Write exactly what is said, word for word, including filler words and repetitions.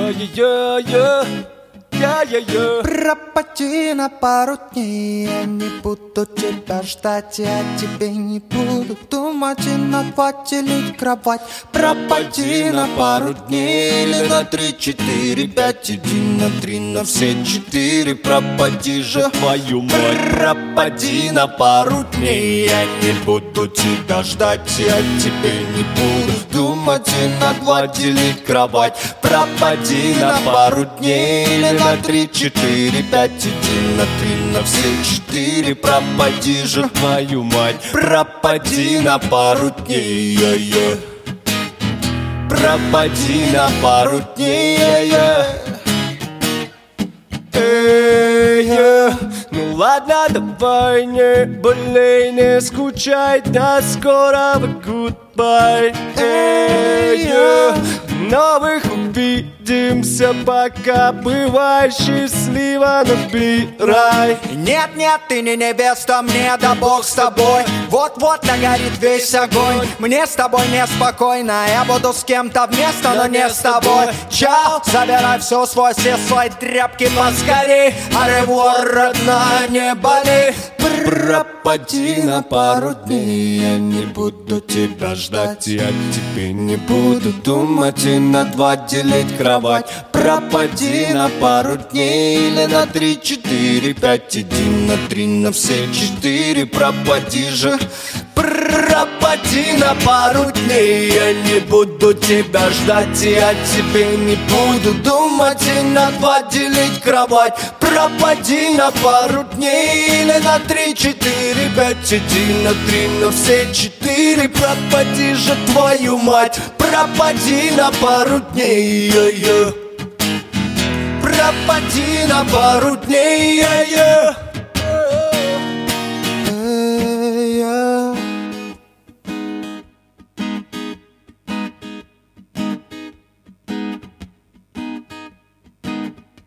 Я-я-я-я, я-я-я. Пропади на пару дней, я не буду тебя ждать, я тебе не буду думать и на два делить кровать. Пропади на пару дней или на три, четыре, пять, один, на три, на все четыре. Пропади же, Твою мать. пропади на пару дней, я не буду тебя ждать, я тебе не буду думать и на два делить кровать. Пропади на пару дней или на три, четыре, пять, один, на три, на все четыре. Пропади же, Твою мать. пропади на пару дней, я-я. Пропади на пару дней, я-я. Эй, я. Ну ладно, давай, не болей, не скучай, до скорого, goodbye. Эй, я. Новых увидимся, пока бывай счастлива, набирай. Нет, нет, ты не невеста, мне да бог с тобой. Вот-вот нагорит весь огонь. Мне с тобой неспокойно, я буду с кем-то вместо, но не с тобой. Чао, забирай все свой, все свои тряпки поскорей. Аревуар, родная, не болей. Пропади на пару дней, я не буду тебя ждать, я тебе не буду думать и на два делить кровать. Пропади на пару дней или на три, четыре, пять, один, на три, на все четыре. Пропади же, пропади на пару дней, я не буду тебя ждать, я тебе не буду думать и на два делить кровать. Пропади на пару дней или на три, четыре, пять, один, на три, на все четыре. Пропади же, твою мать, пропади на пару дней, я-я. Пропади на пару дней, я-я.